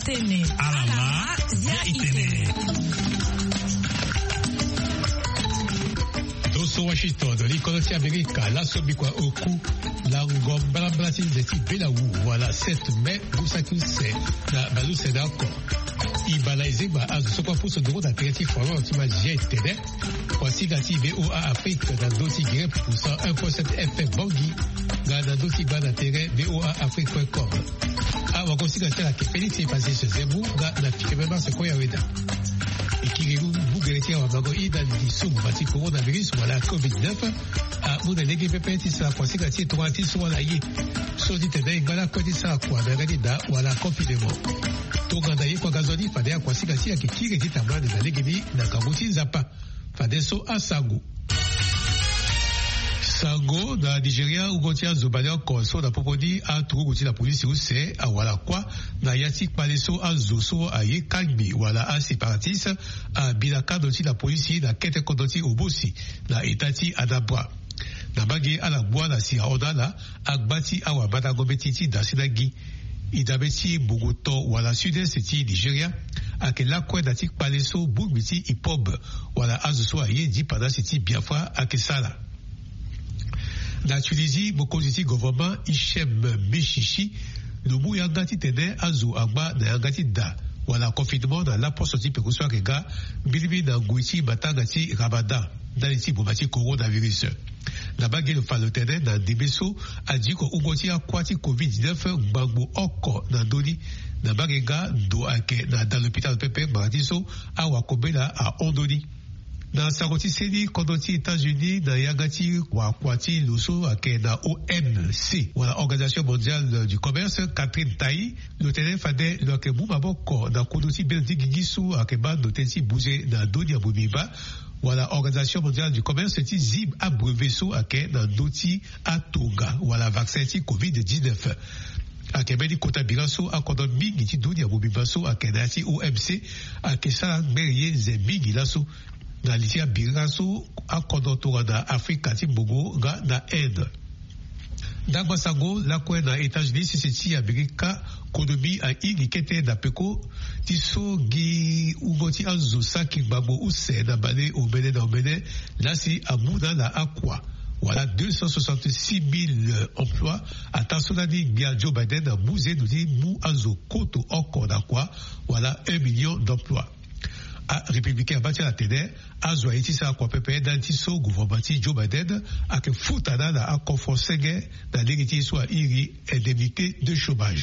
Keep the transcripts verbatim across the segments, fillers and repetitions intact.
itene. Alama ya itene. Doso Washington, l'Économie America, la Sobikwa Oku, la Ngombala Brasil de Tibelau, voilà, sept mai, vous savez, c'est la Balou, c'est d'accord. Ibala Ezeba, à ce point pour ce droit d'apéritif, vraiment, tu m'as dit, t'es voici la B O A Afrique, dans dossier grec, pour cent un virgule sept F M Bangui, dans le dossier bas d'intérêt, B O A Afrique point com. Ah, on considère que la Félix est passé chez Zebou, dans la fiche même, c'est quoi, Yaweda. Et qui est vous guérissez en Bagoï dans le sous bâti coronavirus ou la covid neuf à mon délégué P P T ça pensé que c'est trois tirs sur la yé so dit t'es dans la côté ça quoi dans la da ou la confinement to gandaye kwa gazoni fade ya kwa sika sia kikire kitamba de délégué na kabuti zapa fade so asago Sango na Nigeria ugotia zobanya konso na popodi a tuguti la polisi use a wala kwa na yatik paleso a zoso a ye kagbi wala a séparatiste a bilaka doti la polisi na kete kodoti obosi na etati adabwa na bagi a la boa na si odala agbati a wabata gobetiti da sinagi idabeti Bogoto wala sud-est ti Nigeria a ke la kwe datik paleso bugmiti ipob wala a zoso a ye di pada siti Biafra a kesala. Na Tunisie, Mokoziti gouvernement Hichem Mechichi, le mou yangati tene azu agba na yangati da. Wala confinement na la poste ti pekuswa rega, bilibi na nguiti batangati Ramadan, dans les types de coronavirus. Na bagé le falotene na Debeso, a dit ko ugoti akwati covid dix-neuf bagbo oko na doni, na bagega do ake na dans l'hôpital Pepe Maradiso, a wakobela a Ondoni. Dans Saroti Seni, Kondoti États-Unis, dans Yagati, Wakwati, Luso, ake na O M C, ou la Organisation mondiale du commerce, Catherine Taï, le tenant fade, le kebou maboko, dans Kondoti Beldi Gigisu, akeba, notenti bougé, dans Doni Abumiba, ou la Organisation mondiale du commerce, ti Zib Abreveso, ake, dans Doti Atoga, ou la vaccin ti covid dix-neuf. Akebedi kota bilanso akodon mingi ti Doni Abumibaso, ake na ti O M C, ake sa merye zemigi laso. Na litia biraso a kodotora da Afrika ti Bogo ga na Inde. Dagbasago la kwe na États-Unis si ti Amerika kodomi a igi kete da peko ti so gi ugoti anzo saki babo use na bane obene na obene la si amuna na akwa. Voilà deux cent soixante-six mille emplois. Attention à dire Joe Biden a bousé nous dit mou anzo koto oko na kwa. Voilà un million d'emplois. A républicain bâti la tene a zoaiti sa kwa pepe dantiso gouvernementi Joe Biden a que foutana na a conforcege na l'héritier soit iri indemnité de chômage.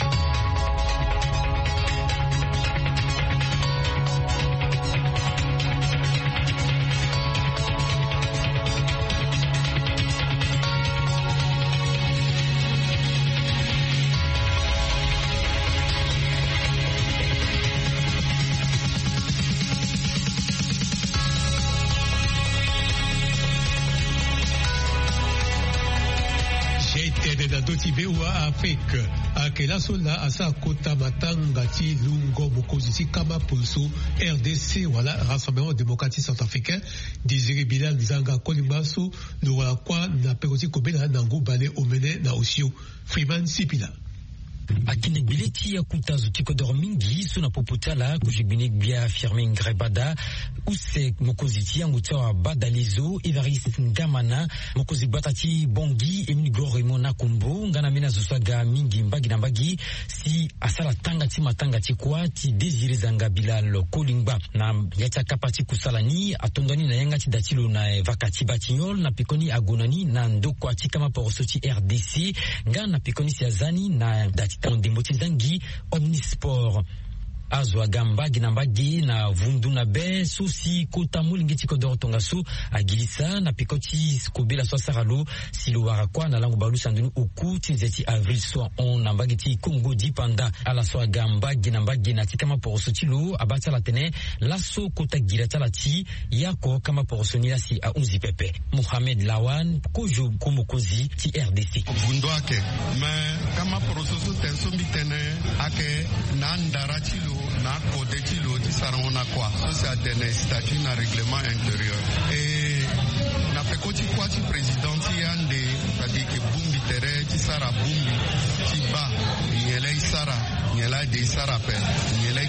B O A Afrique akela sola asa kota matanga ti lungo mokozisi kama poso R D C wala Rassemblement démocratique centrafricain Désiré Bilal Nzanga Kolimbaso le wala kwa na pekoti kobela na ngubale omene na osio Freeman Sipila. Akine bileti ya kutazu tiko dormingi suna poputala kujibine bia firme ngrebada use mokoziti yangu tawa badalizo Ivaris Ngamana mokozi batati bongi emini goremo na kumbu ngana mina zusaga mingi mbagi na mbagi si asala tanga ti matanga ti kwa ti Désiré Zanga Bilal Kolingba na yacha kapati kusalani atondani na yanga ti datilo na vakati batignol na pikoni agonani na ndoko ati kama porosoti R D C ngana pikoni si azani na dati Ondemboti Zangi Omnisport azwa gamba ginambagi na vundu na be sosi kota mulingiti kodoro tongaso agilisa na pikoti skobela so saralo silowara kwa na langu balu sandunu oku tizeti avril so on nambagiti Congo dipanda ala so gamba ginambagi na tikama poroso tilo abata la tene laso kota gilata lati yako kama poroso nilasi a unzi pepe Mohamed Lawan kojo komokozi ti R D C vundo ake me kama poroso so tenso mitene ake na ndarachilo na kode chilo ti sarona kwa so c'est atene statut na règlement intérieur et na pekoti kwa ti président ti yande c'est-à-dire que bumbi tere ti sara bumbi ti ba nyele isara nyela de isara pe nyele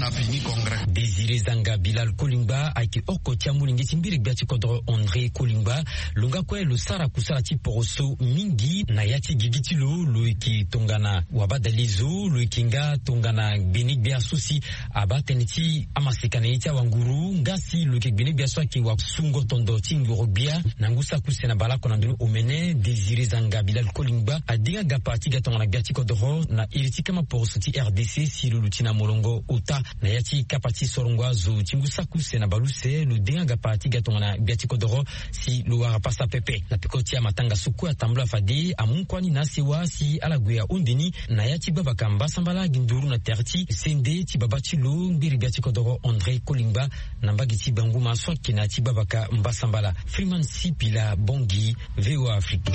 a fini congrès. Désiré Zanga Bilal Kolingba aki oko tia mulingisi mbiri biati kodro André Kolingba lunga kwe lo sara kusara ti poroso mingi na yati gigitilo lo iki tongana wabadalizo lo ikinga tongana benik bia susi abateniti amasekana iti wanguru ngasi lo iki benik bia swaki wa sungo tondo tinguro bia nangusa kusena bala konandunu omene Désiré Zanga Bilal Kolingba adiga gapati gatongana biati kodro na iriti kama poroso ti R D C si lulutina molongo ota na yati kapati sorongwa zo tingusa kusena baluse lo denga gapati gatongana biati kodro si lo warapasa pepe na pikoti ya matanga suku ya tambula fadi amunkwani na siwa si alaguya undini na yati babaka mbasambala ginduru na terti sende ti babati lo mbiri biati kodro André Kolingba na mbagiti banguma swaki na ti babaka mbasambala Freeman Sipila Bongi V O A Afrique.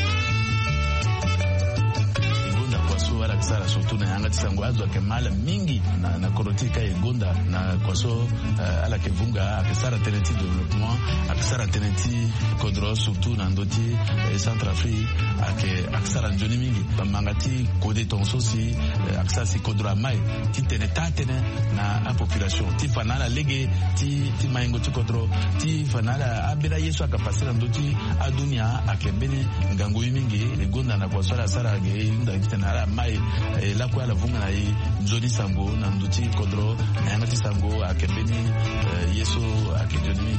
Wala kisara surtout na yanga tisango azo ke mala mingi na na korotika egonda na kwaso uh, ala ke vunga akisara teneti development akisara teneti kodro surtout na ndoti eh, Centrafrique ake akisara njoni mingi mangati kode tonso si eh, akisara si kodro mai ti teneta tene na a population ti fanala lege ti ti maingo ti kodro ti fanala abira yesu akapasira ndoti adunia akembeni ngango mingi egonda na kwaso ala sara ge nda kitana mai e la kwa la vunga na i nzoni sango na nduti kodro na yanga ti sango akembeni uh, yeso akejoni.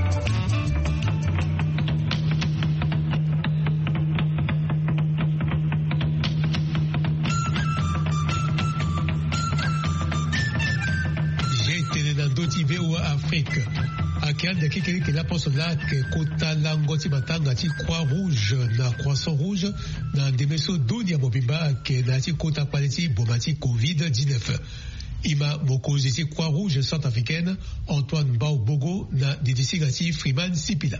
J'ai été dans d'autres V O A Afrique. Akianda kikiri kila poso lake kota langoti batanga ti Croix Rouge na Croissant Rouge na demeso dunia mobimba ke na ti kota paleti bomati covid dix-neuf. Ima mokozi ti Croix Rouge centrafricaine Antoine Bao Bogo na didisigati Freeman Sipila.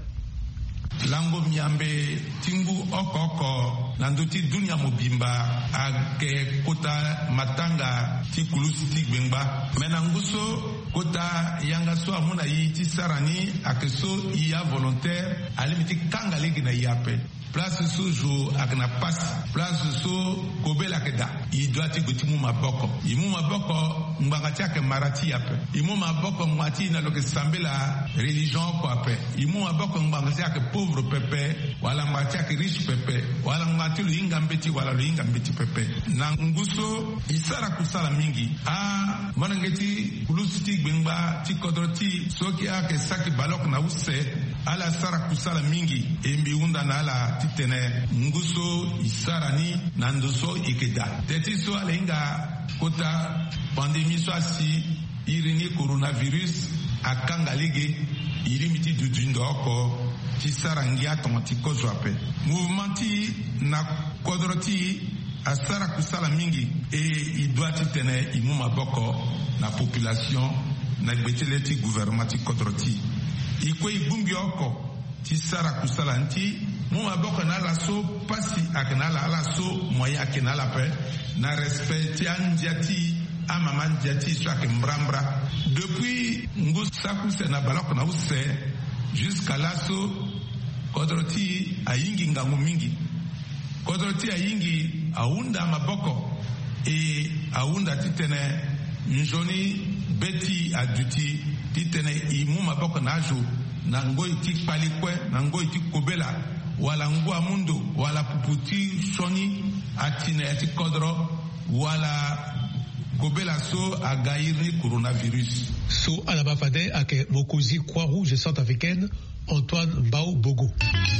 Lango miambe tingu oko oko nanduti dunia mobimba ake kota matanga ti kulusi ti gbengba menanguso kota yanga so amuna yi ti sarani ake so iya volontaire alimiti kanga legi na yape place so jo akna pass place so kobela keda idwati gutimu maboko imu maboko mbangati ake marati yape imu maboko ngati na loke sambela religion ko ape imu maboko mbangati ake pauvre pepe wala ngati ake riche pepe wala ngati lu inga mbeti wala lu inga mbeti pepe na nguso isara kusala mingi a manangeti kulusiti gbengba ti kodroti soki ake saki balok na use ala sara kusala mingi embi unda na ala titene nguso isarani na ndoso ikeda teti so ala inga kota pandemi so asi irini coronavirus akanga lege irimiti dudundo oko ti sarangi aton ti kozo ape mouvementi na kodroti asara kusala mingi e idwati tene imu maboko na population na gbetele ti gouvernement ti kodroti ikwe ibumbi oko ti sara kusala nti mu maboko na la so pasi akena la so moya akena la pe na respect ti anjati amama njati so ak mbrambra depuis ngu sakuse na baloko na use jusqu'à la so kodroti ayingi ngangu mingi kodroti ayingi aunda maboko e aunda titene njoni beti aduti titene imu maboko na jo na ngoi ti palikwe na ngoi ti kobela wala ngua mundo wala puputi shoni atine ati kodro wala kobela so agairi coronavirus so alabafade ake mokozi Croix Rouge centrafricaine Antoine Bao Bogo.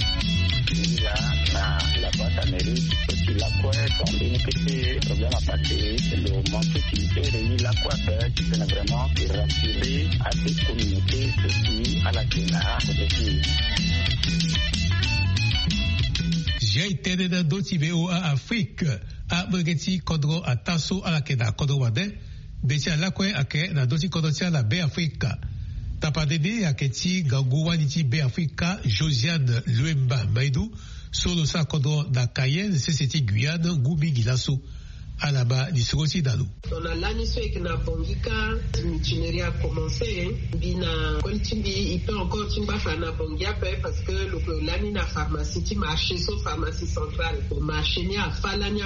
La, la, la boîte à mairie, tu la quoi, quand il y a des problèmes à passer, le moment que tu fais réunir la quoi, tu peux vraiment rassurer à tes communautés, surtout à la Guinée, aussi. J'ai été dans d'autres V O A Afrique, à Brigeti, Kodro, à Tasso, à la Kena, Kodro Wade, Bessia Lakwe, à Ke, dans d'autres Kodrotia, la Baie Africa. Tapadede aketi gangouwaniti be Afrika Josiane Luemba Maidou solo sa kodro na Cayenne C C T Guyane Goubi Gilasso alaba di Sogoti Dalo. On a l'aniso et na bongika l'itinéraire a commencé bina koltimbi il peut encore timba fana bongia parce que le l'ani na pharmacie ti marché so pharmacie centrale pour marché ni a falania we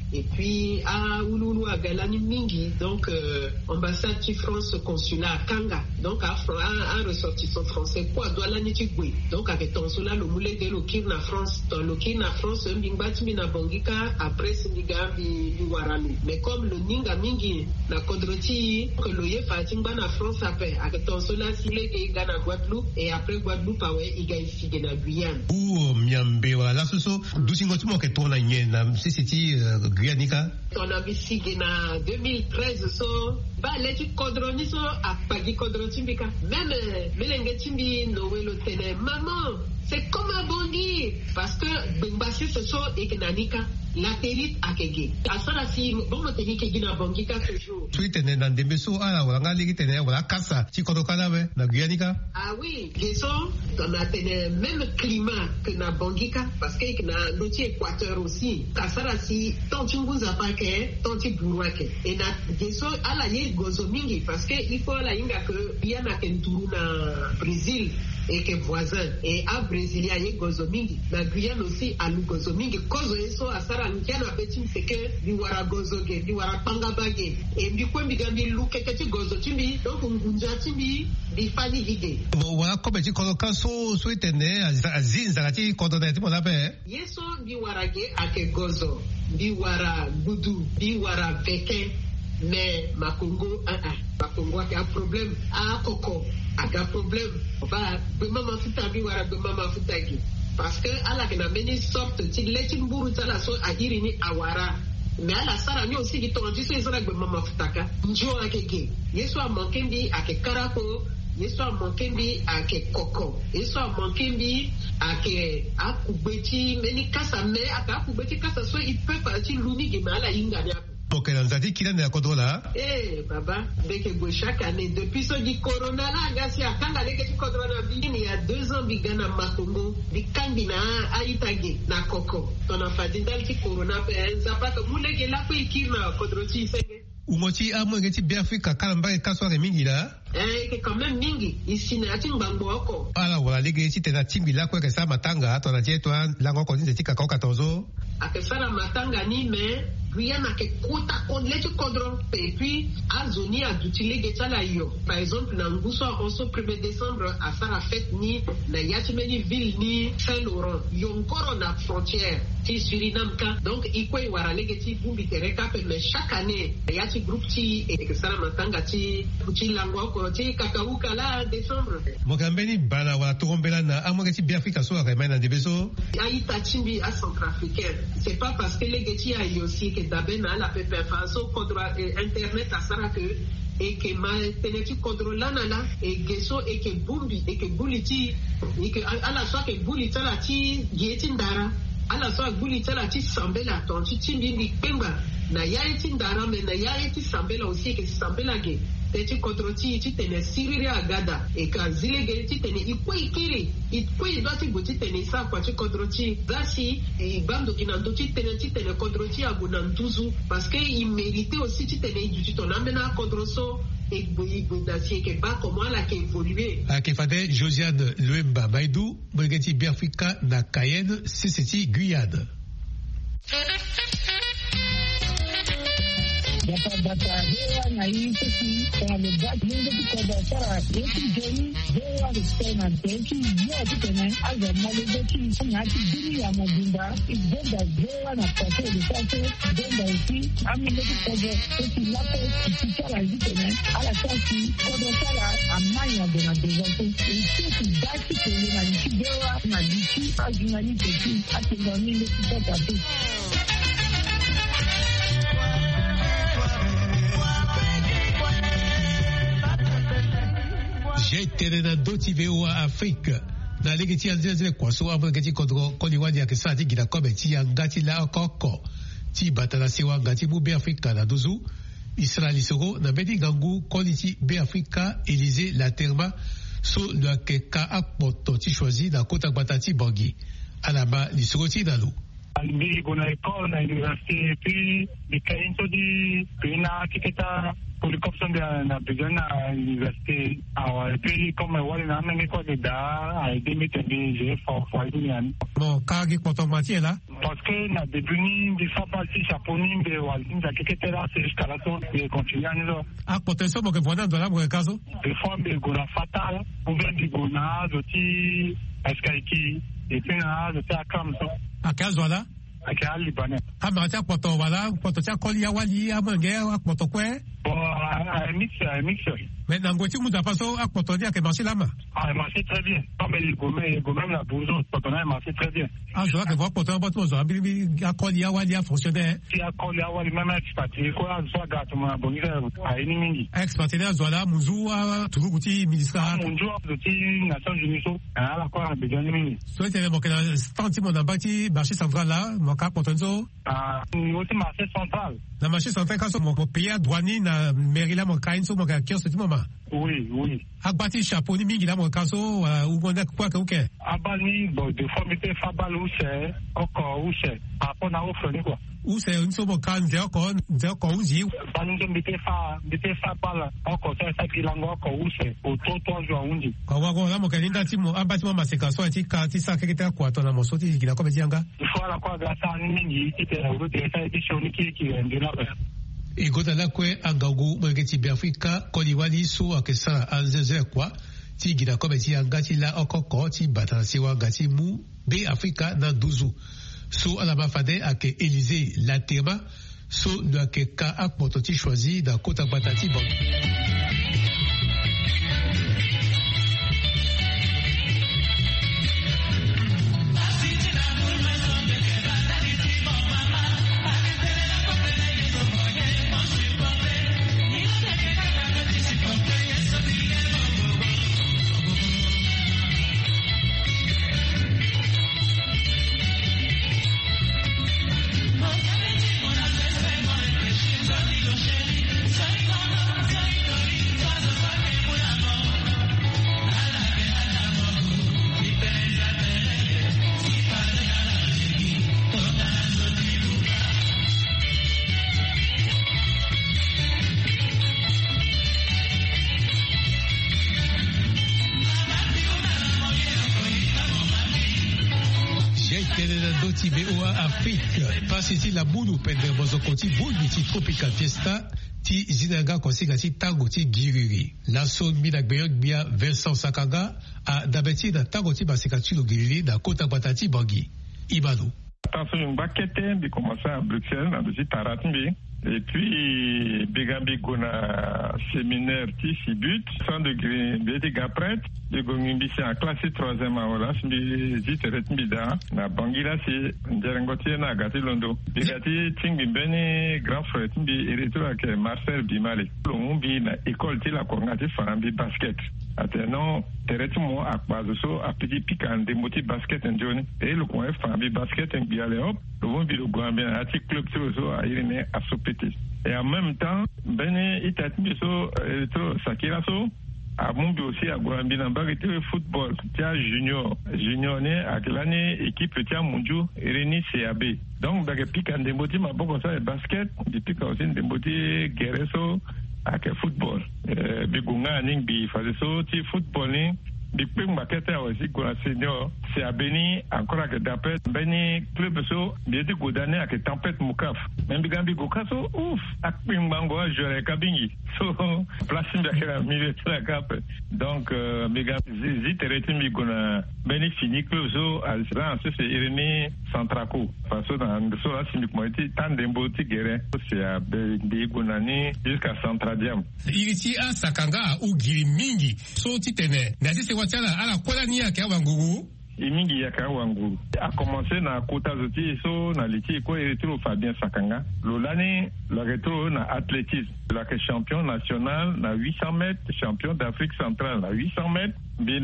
et puis à Ouloulou à Galani Mingi, donc euh, ambassade de France consulat à Kanga, donc à un ressortissant français quoi doit la nitigwe, donc avec ton cela le moulé de l'okir na France, dans l'okir na France un bingbat mina bongika après Sénégal bi Waralu, mais comme le ninga mingi na kodroti que le ye fatimba na France après avec ton cela silé que Ghana Guadeloupe et après Guadeloupe ouais il gagne figue na Guyane ou miambe wala soso dusingo tumo ke tona nyena sisiti Guyane ka on a vu figue na deux mille treize so ba leti kodroni so apagi kodroti bika même melenge timbi nowe lo tene maman c'est comme un bongi parce que Bengbasi ce sont et Kenanika la térite à Kege. Asara si bon me teni Kege na bongi ka toujours. Tu tene na ndembeso ala wanga ligi tene wala kasa ti kodokana be na Guyanika. Ah oui, geso on a tene même climat que na bongika parce que na l'autre équateur aussi. Asara si tant chunguza pa ke tant ti buruake et na geso ala ye gozo mingi parce que il faut la inga que yana kenturu na Brésil et que voisin et à Brésilia y gozomingi na Guyane aussi à gozomingi kozo eso asara nkiana beti c'est que di wara gozoge di wara pangabage et di ko mbigambi luke keti gozo timbi donc ngunja timbi di fani vide bon wala ko beti ko kaso so itene azinza kati ko do neti mona be yeso di wara ge ake gozo di wara gudu di wara veke mais Makongo ah ah Makongo a un problème à Koko a un problème ba be mama futabi wara be mama futagi parce que ala kena meni sorte ti leti mburu tala so agiri ni awara mais ala sara ni aussi ki tonji so isara be mama futaka njo akeke yeso a manqué bi ake karako yeso a manqué bi ake Koko yeso a manqué bi ake akubeti meni kasa me aka akubeti kasa so il peut partir luni ki mala inga ni Ok, dans la qui n'a pas là. Eh, baba, dès que chaque année, depuis ce du corona là, gassi à Kanga, les que tu corona il y a deux ans, bigana Makongo, bikambina, aïtage, na Koko. Ton enfant dit dans le corona, ben, ça pas que vous l'avez là, puis qui n'a kodroti, c'est Umoti a moins que bien fait qu'à Kalamba et Kassoir et Mingi là. Eh, que quand même Mingi, ici n'a pas bangoko. Alors voilà, les gars, si t'es la timbi là, quoi que ça, matanga, ton adieu, toi, là, on continue, c'est qu'à quatorze ans. À que ça, la matanga ni, mais. Guyana ke kota kon leti kodron et puis à zoni à d'utiliser getala yo par exemple na Nguso on premier décembre à faire la fête ni na yatimeni ville ni Saint-Laurent yonkoro na frontière ti Suriname ka donc iko wara legeti bumbi tereka mais chaque année yati groupe ti et que ça matanga ti ti langwa ko ti kakauka la décembre mogambeni bala wa tombela na amogeti bi Afrika so remena na debeso aïta timbi à centrafricain c'est pas parce que legeti a aussi que d'abord la pépé faso contre internet à ça que et que ma teneti contre là là et gesso et que bumbi et que buliti et que à la fois que bulita la ti yeti ndara à la fois bulita la ti sambela ton ti timbi pemba na yaeti ndara mais na yaeti sambela aussi que sambela ge teti kodroti ti tene siriri agada e ka zilege ti tene iko ikiri iko idoti buti tene sa kwa ti kodroti dasi e bando kinando ti tene ti tene kodroti aguna ntuzu parce que il méritait aussi ti tene du ton amena kodroso e gbo dasi ke ba comment la ke évoluer a ke fade Josiane Luemba Maidou Brigati Biafrika na Cayenne C C T Guyane. Data data hewa na hii sisi kwa mbaki ndio kwa sara yetu jeni hewa tena teki yote tena aza malezetu na kidini ya mabunda ibenda hewa na pate de sasa benda usi amile kwa sisi lapo kitala tena ala sasa kwa sara amanya de na dezato sisi dati kwa na hewa na diti ajunani teki atengani ndio kitata J'étais dans d'autres vidéos en Afrique. Dans les gens qui ont dit quoi, soit avant que tu connais, qu'on y voit que ça, tu as comme tu as gâté là encore, tu bats la sewa gâté pour Béafrika la douze, Israël sero, na bedi gangu, qu'on dit Béafrika, Élysée, la terma, sur le keka apporto, tu choisis dans Kota Batati Bangui. À la bas, l'isero ti dans l'eau. Ndi kuna école na université puis di kainto di pina tiketa pour le corps de la besoin à l'université et puis comme voilà na même quoi de da a été mis j'ai fort fort bon kagi potomati là parce que na devenu des fois parti japonais de walin da quelque là c'est jusqu'à la zone de continuer nous a potentiel pour que voilà dans la pour caso des fois de gona fatal ou bien de gona de est-ce qu'il et puis na de ça comme ça a caso là a quel libanais a marcha poto voilà poto cha kolia wali a mangue a poto kwe bon un mix un mix mais dans ngoti mu paso a poto dia que marcher là ma ah marcher très bien comme les gourmets gourmets la bourgeois poto na marcher très bien ah je vois que voir poto poto zo bi a kolia wali a fonctionner si a kolia wali même expatrié quoi soit gâteau ma bonira a ini mingi expatrié zo là muzu a tout guti ministère muzu guti Nations Unies ah la quoi besoin mingi soit tellement mo que tanti mon bâti marché central là mo ka poto zo ah aussi marché central na marché central quand mon pays douanier na mairie là mon kain so mon ka kiosque tout moment oui oui agbati chapeau ni mingi là mon kaso ou on a quoi que OK abani bon de formité fabal ou c'est encore ou c'est après na offre ni quoi ou c'est une somme kan de encore de encore uzi bani de mete fa mete fa pala encore ça ça qui lango encore ou c'est au tout trois jours undi kwa wako là mon kalinda timo abati mo masekaso ati ka ti sa keketa kwa to na mosoti kila ko bezianga il faut la quoi grâce à ni mingi qui te route ça édition qui qui ndina e gota la kwe angagu mwengeti Afrika koliwali so akesa anzeze kwa ti gida ko beti angati la okoko ti batansi wa ngati mu be Afrika na duzu so ala mafade ake Élysée Latema so no ake ka akpoto ti choisi da kota batati bon Afrique pasiti la bulu pende bozokoti bulu ti tropical fiesta ti zinanga konsiga ti tango ti giriri la son mina gbeyon bia Vincent Sakanga a dabeti na tango ti basika ti lo giriri na kota batati bangi Ibalo attention yung bakete bi commencer à Bruxelles na dosi taratmbi et puis bigambi gona séminaire ti sibut cent degrés beti gapret de gongimbi c'est en classe troisième awala simbi ziteret mbida na bangila si nderengoti na gati londo bigati tingbi beni grand frère timbi ereto ke Marcel Bimale lombi na école ti la korngati farambi basket ateno teretimo akbazo so apidi pikande moti basket njoni et le coin farambi basket ngiale hop lombi le gambé ati club so a irene asopeti et en même temps beni itatmi so ereto sakira so a Mumbi aussi à Gouambina Bagete football tia junior junior né à l'année équipe tia Munju Reni C A B donc bague pique en demboti ma boko ça basket depuis quand aussi demboti guerreso à que football euh bigunga ning bi faze so ti football ni depuis maquette aussi quoi senior C A B ni encore que d'après beni club so bieti godane à que tempête mukaf même bigambi gokaso ouf akpim bango joueur kabingi so place mbakera milieu de la cap donc biga zitereti mi gona beni fini club so alsran c'est Irénée Centraco parce que dans so la simi moiti tandembo ti guerre c'est à bi gona ni jusqu'à Centradiam iriti a Sakanga ou giri mingi so ti tene na se wachana ala kola ni ya kwa ngugu imingi ya kwa ngugu a commencé na kota zoti so na liti ko retro Fabien Sakanga lolani le retro na athlétisme la champion national na huit cents mètres champion d'Afrique centrale na huit cents mètres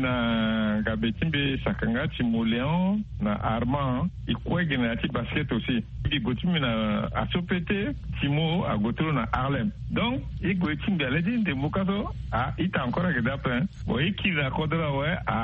bina gabetimbe Sakanga timoléon na Armand ikwege na ti basket aussi di gotimi na asopete timo a gotro na Harlem donc igwetimbe aledi de mukaso a ita encore que d'après bon iki na kodra ouais a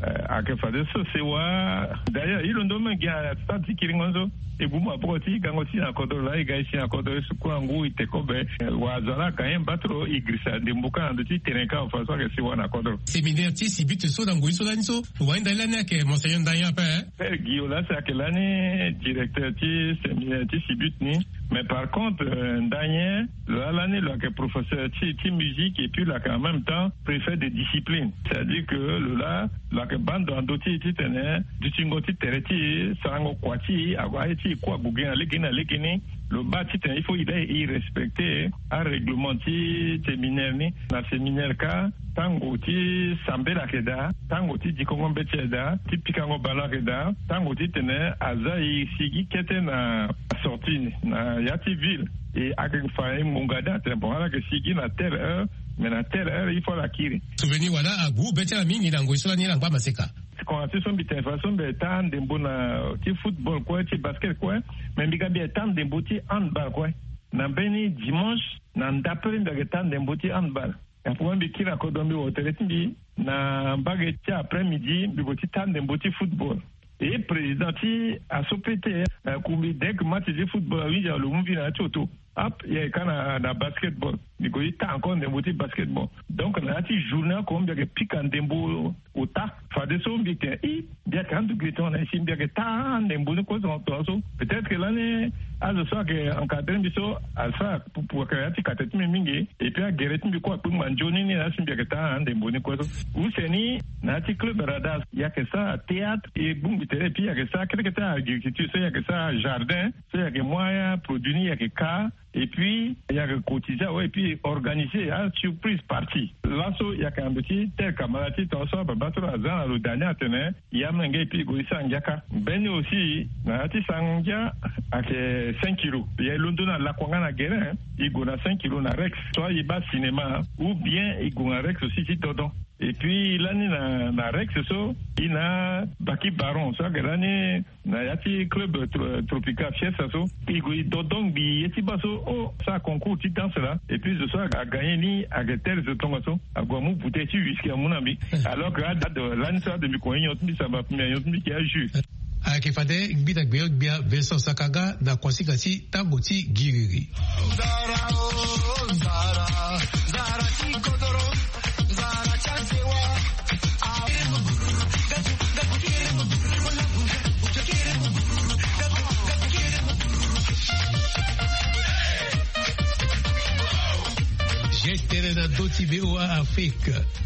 akefade so sewa d'ailleurs il ndo mengia stati kiringonzo e buma proti gangoti na kodolo la gaisi na kodolo su kwangu itekobe wazala kayen batro igrisa de mbuka ndo ti terenka fa so ke sewa na kodolo séminaire ti sibit so na ngui so la nso wa ndala na ke monseigneur ndaya pa Père Guillaume c'est que l'année directeur ti séminaire ti sibit ni mais par contre ndanya l'année là que professeur ti ti musique et puis là en même temps préfet de discipline c'est-à-dire que le là la que bande andoti ti tene du tingoti tereti sango kwati agwa ti kwa bugena lekina lekini le bâti il faut il est respecter un règlement ti séminaire ni na séminaire ka tango ti sambela keda tango ti dikongo beteda ti pikango bala keda tango ti tene azai sigi kete na sortie na yati ville et avec faim mongada c'est bon là que sigi na telle heure mais na telle heure il faut la kiri souvenir wala agu betela mingi nango isola ni langba maseka quand tu son bitin façon be tan de bona ti football quoi ti basket quoi mais biga bien tan de boti handball quoi na beni dimanche na ndapere de tan de boti handball ya pour bi kila ko dombi o teletimbi na mbage ti après midi bi boti tan de boti football et président ti a sopete kumbi dek match de football wi ja lo mvi na choto hop il y a kana na basketball ni ko ita encore de boti basketball donc na ti journée comme bien que pique en dembo au ta fa de so mbi ke i bien quand tu griton na sim bien que ta en dembo ko so peut-être que l'année à ce soir que en cadre biso alpha pour pour que ati kateti mingi et puis a gereti bi ko pour manjoni ni na sim bien que ta en dembo ko so ou seni na ti club radar il y a que ça théâtre et boum et puis il y a que ça quelque que ça agriculture il y a que ça jardin il y a que moyen produit il y a que cas et puis il y a que quotidien ouais et puis organiser à surprise partie là so il y a qu'un petit tel camarade ton so ba batro azan le dernier atene il y a menga et puis go sangaka ben aussi na ti sangya avec cinq kilos il y a l'ondo na la kwanga na guerin il go na cinq kilos na rex soit il bas cinéma ou bien il go na rex aussi ti dodon et puis l'année na na rex so il a baki baron ça que l'année na yati club tropical fiesta so il go dodon bi yeti baso oh ça concours ti danse là et puis ce soir a gagné ni a tel de ton so a gomu bouteille ti whisky à mon ami alors que date de l'année ça de mi ko yon mi ça va premier yon mi qui a jus a ke fade gbida gbe gbia Vincent Sakaga na kwasika ti tango ti giriri zara o zara zara ti kodoro zara chansewa gestere na doti B O A Afrique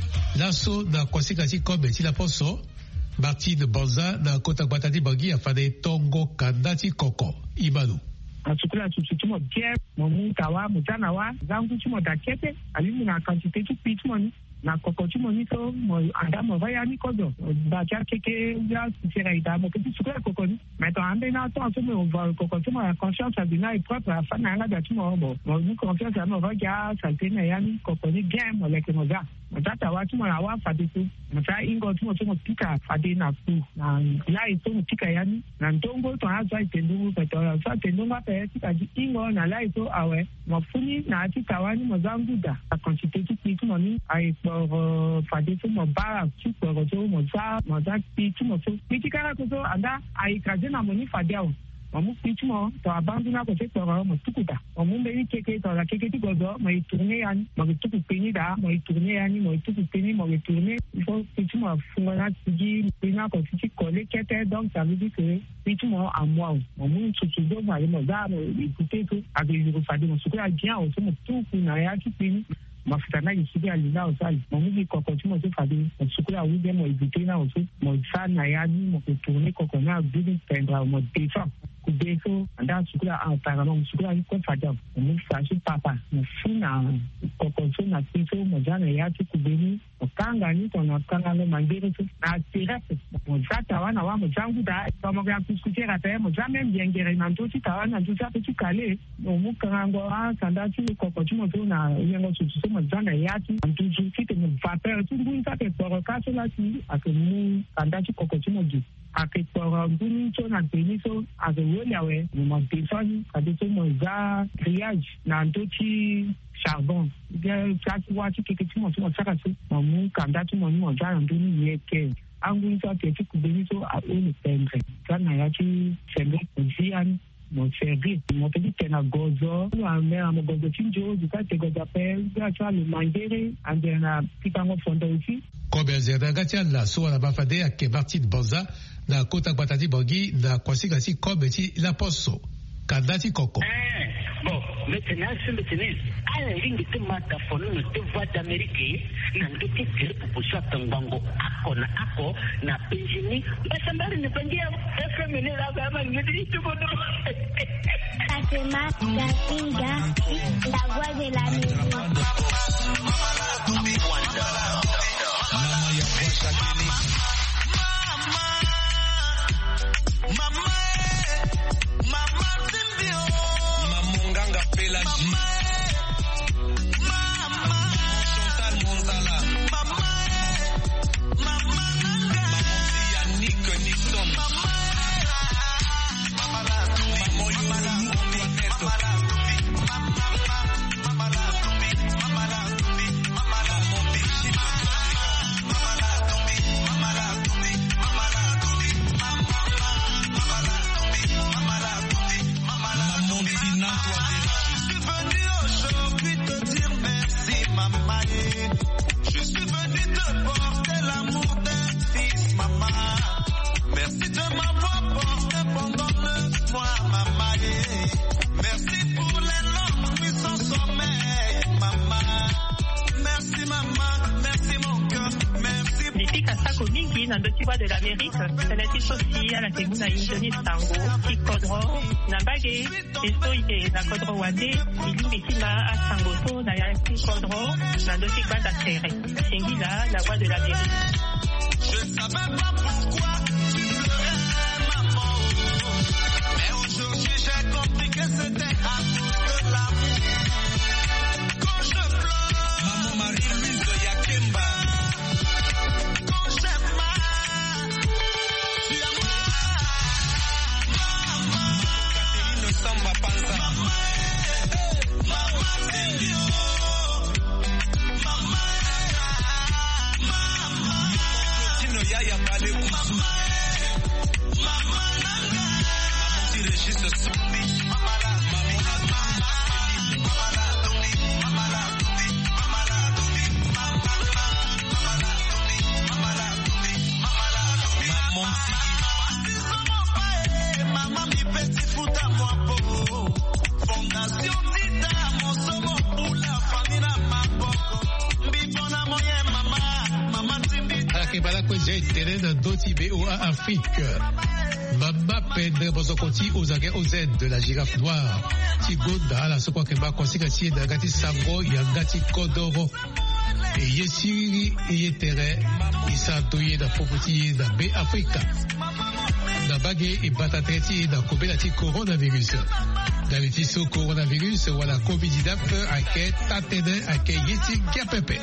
laso na kwasika ti kobe ti la poso Martine Banza na kota batati bangi afade tongo kandati koko Imanu atukula tututumo bien momu tawa mutana wa zangu tumo dakete alimu na quantité tu pitmoni na koko tumo nito mo andamo vaya ni kodo ba cha keke ya sera ida mo kiti tukula koko ni mais ande na to to mo va koko tumo la conscience abina et propre afin na nga tumo bo mo ni confiance na va ya salte na yani koko ni bien mo leke mo za mtata watu mwa wa fadiku mta ingo tumo tumo pika fadina ku na la ito pika yani na ndongo to haza itendungu peto sa tendunga pe tika ingo na la ito awe mafuni na ati tawani mozanguda a quantité tu piku moni ai pour fadiku mo bara tu pour to mo za mo za piku mo so pitika ko so anda ai kaje na moni fadiao Mamu pichmo to abandona ko te toro mo tukuta mamu be keke to la keke ti godo mo tourner yani mo tuku peni da mo tourner yani mo tuku peni mo tourner il faut pichmo fungana tigi pena ko ti coller kete donc ça veut dire que pichmo à moi mamu tutu do ma mo za mo écouter tout avec le fadi mo suko bien o mo tuku na ya ti peni mafuta na yisibi alina osali mamu bi koko ti mo te fadi mo suko ya wi mo éviter na o mo sa na yani mo tourner koko na bi pendra mo défend kubeso anda sukula antara no sukula ko fada mu fashi papa mu funa kokonso na tiso mo jana ya ti kubeni okanga ni to na kanga no mangere tu na tira mo zata wana wa mo jangu da kama ga kuskutera pe mo jamais biengere na ndoti tawana ndu za tu kale mo mukango a sanda ti kokonso mo to na yengo tu so mo jana ya ti ndu ju ti mo vapeur tu ndu ta pe por kaso la ti akemu sanda ti kokonso mo ju akiporo nguni to na beniso azewelawe mo defani kadeto mo za triage na ndoti charbon bien ça tu vois tu quelque tu mo tu mo saka tu mo mu kanda tu mo mo za nduni yeke anguisa ke kubeniso a une pendre kana yaki senge kuzian mon service mon petit tena gozo na mera mo gozo tinjo zikate gozo pel ya le mangere andena pipango fondo ici kobe zeda gatia la so la bafade a ke parti de Boza na kota batati bogi na kwasika si kobe ti la poso kadati koko bon maintenant c'est maintenant à ringi te mata fono te voix d'Amérique na ndoki te pour ça tangango ako na ako na penjini basambali ne pangia F M ne la kama ngidi tu bodo Fatima Gatinga la voix de la musique na ndoki voix de l'Amérique seleti sosi ala teguna indoni sango kikodro na mbage eso ite na kodro wande ilingi kima asango so na ya kikodro na ndoki banda tere singila la voix de l'Amérique. Je savais pas pourquoi tu pleurais maman, mais aujourd'hui j'ai compris que c'était à cause de l'amour. Quand je pleure maman Marie-Louise Yakemba. Afrique. Mama Pendre Bozokoti Ozage Ozen de la girafe noire. Tigonda la sokwa kemba konsika tie da gati sango yangati kodoro. E yesiri yetere isa doye da popoti da be Afrika. Da bage e batatreti da kobela ti coronavirus. Da leti so coronavirus wala covid dix-neuf ake tatene ake yeti kiapepe.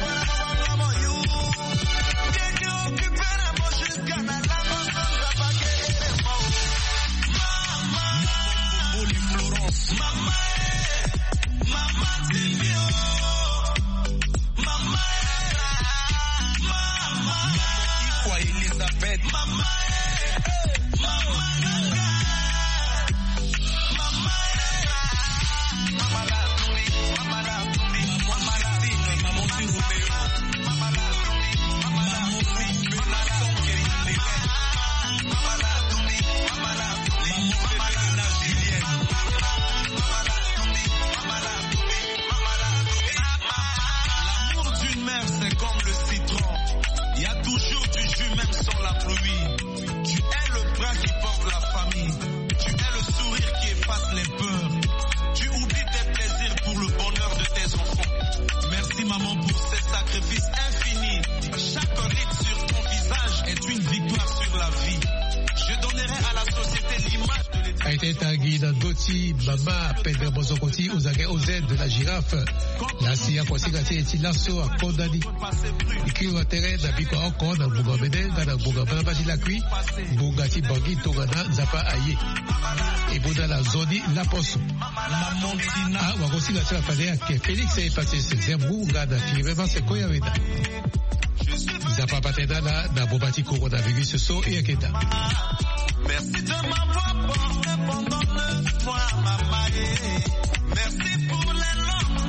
Mama Pendre Bozokoti Ozage Ozen de la girafe. La siya kwa sigati eti laso a kondani. Ikiwa tere na biko oko na bunga mene na bunga bana bati la kui. Bunga ti bangi tongana zapa aye. E bunda la zoni la poso. Ah, wako sigati la fane ake Félix e pati se zembu gada ki vraiment se koya weda. Zapa Patedala, Nabobati Coronavirus, So et Aketa. Merci de m'avoir porté pendant neuf mois, maman. Merci